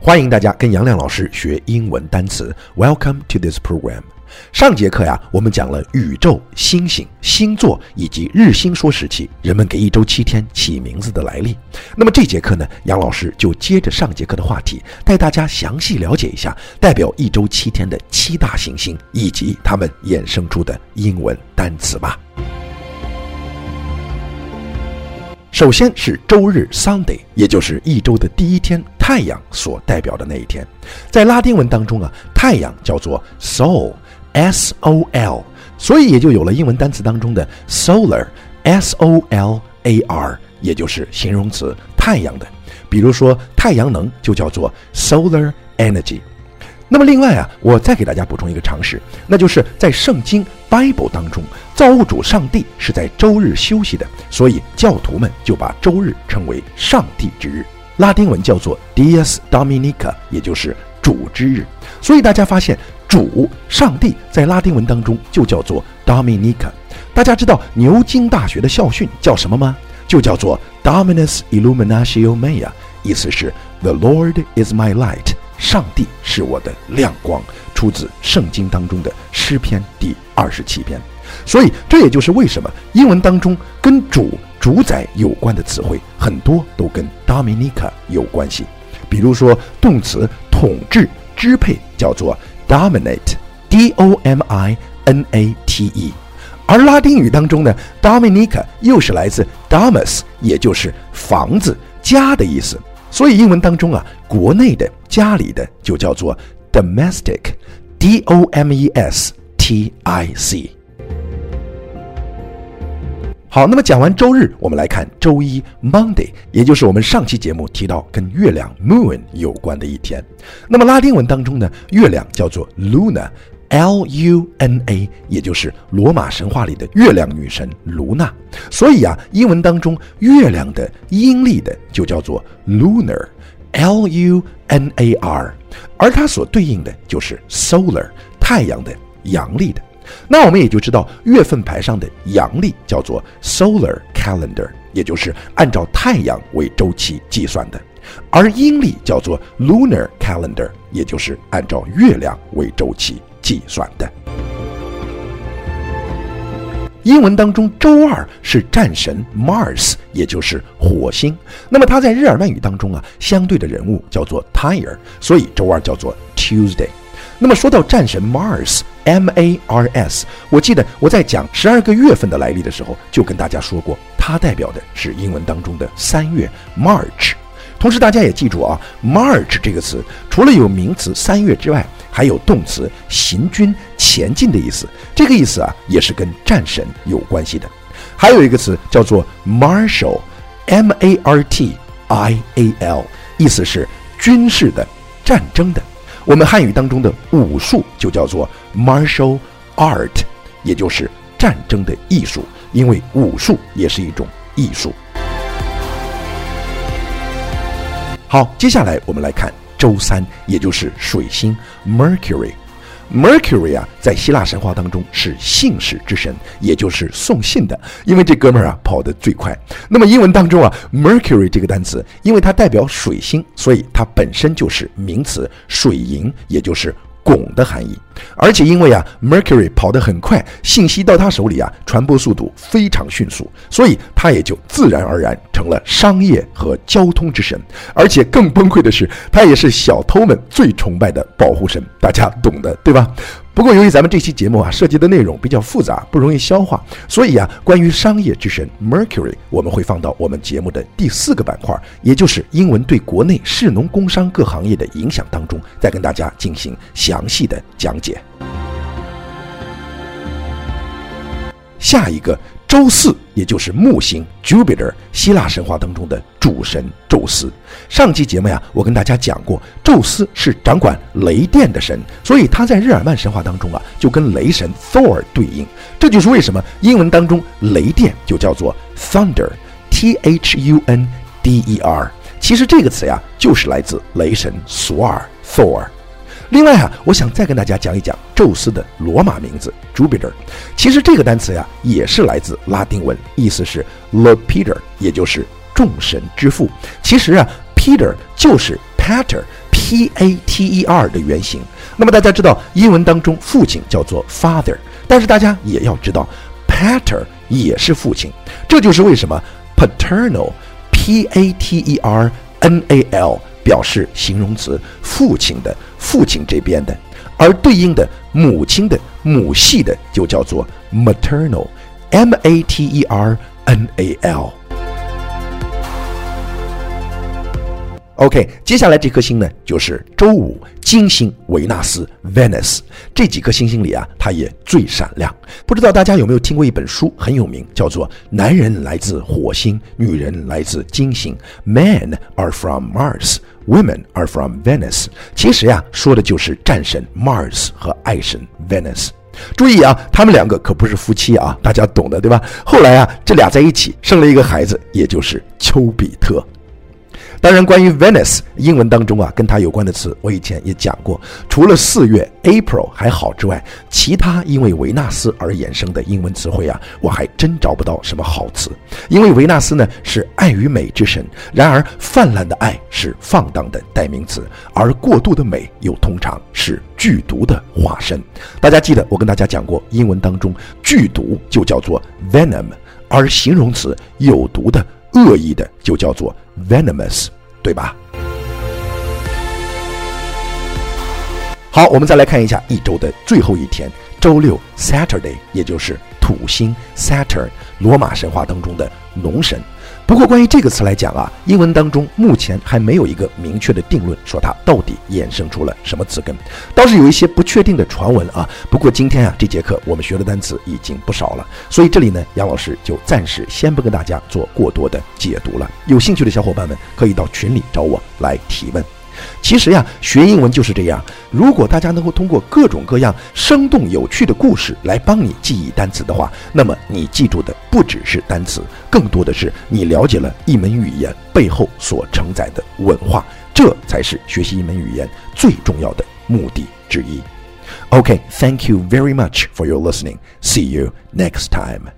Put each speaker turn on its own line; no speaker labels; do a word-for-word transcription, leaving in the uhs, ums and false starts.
欢迎大家跟杨亮老师学英文单词 Welcome to this program。 上节课呀，我们讲了宇宙、星星、星座以及日心说时期人们给一周七天起名字的来历。那么这节课呢，杨老师就接着上节课的话题，带大家详细了解一下代表一周七天的七大行星以及它们衍生出的英文单词吧。首先是周日 Sunday， 也就是一周的第一天，太阳所代表的那一天。在拉丁文当中啊，太阳叫做 Sol S O L， 所以也就有了英文单词当中的 Solar S O L A R， 也就是形容词太阳的。比如说太阳能就叫做 Solar Energy。那么另外啊，我再给大家补充一个常识，那就是在圣经 Bible 当中，造物主上帝是在周日休息的，所以教徒们就把周日称为上帝之日，拉丁文叫做 Dies Dominica， 也就是主之日。所以大家发现主上帝在拉丁文当中就叫做 Dominica。 大家知道牛津大学的校训叫什么吗？就叫做 Dominus Illuminatio Mea， 意思是 The Lord is my light，上帝是我的亮光，出自圣经当中的诗篇第二十七篇。所以这也就是为什么英文当中跟主主宰有关的词汇很多都跟 Dominica 有关系。比如说动词统治支配叫做 dominate D O M I N A T E， 而拉丁语当中呢 Dominica 又是来自 domus， 也就是房子家的意思。所以英文当中啊，国内的家里的就叫做 domestic D O M E S T I C。 好，那么讲完周日，我们来看周一 Monday， 也就是我们上期节目提到跟月亮 Moon 有关的一天。那么拉丁文当中呢，月亮叫做 Luna L U N A， 也就是罗马神话里的月亮女神卢娜。所以啊，英文当中月亮的阴历的就叫做 Lunar L U N A R， 而它所对应的就是 Solar 太阳的阳历的。那我们也就知道月份牌上的阳历叫做 Solar Calendar， 也就是按照太阳为周期计算的，而阴历叫做 Lunar Calendar， 也就是按照月亮为周期计算的。英文当中周二是战神 Mars， 也就是火星。那么他在日耳曼语当中啊，相对的人物叫做 Tyre， 所以周二叫做 Tuesday。那么说到战神 Mars M A R S， 我记得我在讲十二个月份的来历的时候就跟大家说过，它代表的是英文当中的三月 March。 同时大家也记住啊， March 这个词除了有名词三月之外，还有动词行军前进的意思，这个意思啊也是跟战神有关系的。还有一个词叫做 Martial M A R T I A L， 意思是军事的战争的。我们汉语当中的武术就叫做 martial art， 也就是战争的艺术，因为武术也是一种艺术。好，接下来我们来看周三，也就是水星 Mercury。Mercury 啊，在希腊神话当中是信使之神，也就是送信的，因为这哥们儿啊跑得最快。那么英文当中啊 Mercury 这个单词，因为它代表水星，所以它本身就是名词水银，也就是汞的含义。而且因为啊 Mercury 跑得很快，信息到他手里啊传播速度非常迅速，所以他也就自然而然成了商业和交通之神。而且更崩溃的是，他也是小偷们最崇拜的保护神，大家懂的对吧？不过由于咱们这期节目啊涉及的内容比较复杂，不容易消化，所以啊关于商业之神 Mercury 我们会放到我们节目的第四个板块，也就是英文对国内士农工商各行业的影响当中，再跟大家进行详细的讲解。下一个周四，也就是木星 Jupiter， 希腊神话当中的主神宙斯。上期节目呀，我跟大家讲过，宙斯是掌管雷电的神，所以他在日耳曼神话当中啊，就跟雷神 Thor 对应。这就是为什么英文当中雷电就叫做 Thunder T H U N D E R。其实这个词呀，就是来自雷神索尔 Thor。另外啊，我想再跟大家讲一讲宙斯的罗马名字 Jupiter。其实这个单词呀，也是来自拉丁文，意思是 Le Peter， 也就是众神之父。其实啊 ，Peter 就是 pater P A T E R 的原型。那么大家知道英文当中父亲叫做 father， 但是大家也要知道 pater 也是父亲，这就是为什么 paternal P A T E R N A L 表示形容词，父亲的，父亲这边的，而对应的母亲的，母系的就叫做 maternal M A T E R N A L。OK， 接下来这颗星呢，就是周五金星维纳斯 Venus。这几颗星星里啊，它也最闪亮。不知道大家有没有听过一本书，很有名，叫做《男人来自火星，女人来自金星》 Men are from Mars, Women are from Venus。 其实呀，说的就是战神 Mars 和爱神 Venus。注意啊，他们两个可不是夫妻啊，大家懂的对吧？后来啊，这俩在一起生了一个孩子，也就是丘比特。当然，关于 Venus 英文当中啊，跟它有关的词，我以前也讲过。除了四月 April 还好之外，其他因为维纳斯而衍生的英文词汇啊，我还真找不到什么好词。因为维纳斯呢是爱与美之神，然而泛滥的爱是放荡的代名词，而过度的美又通常是剧毒的化身。大家记得我跟大家讲过，英文当中剧毒就叫做 venom， 而形容词有毒的、恶意的就叫做 venomous， 对吧？好，我们再来看一下一周的最后一天，周六 Saturday， 也就是土星 Saturn， 罗马神话当中的农神。不过关于这个词来讲啊，英文当中目前还没有一个明确的定论，说它到底衍生出了什么词根，倒是有一些不确定的传闻啊。不过今天啊这节课我们学的单词已经不少了，所以这里呢杨老师就暂时先不跟大家做过多的解读了。有兴趣的小伙伴们可以到群里找我来提问。其实呀，学英文就是这样，如果大家能够通过各种各样生动有趣的故事来帮你记忆单词的话，那么你记住的不只是单词，更多的是你了解了一门语言背后所承载的文化，这才是学习一门语言最重要的目的之一。Okay, thank you very much for your listening. See you next time.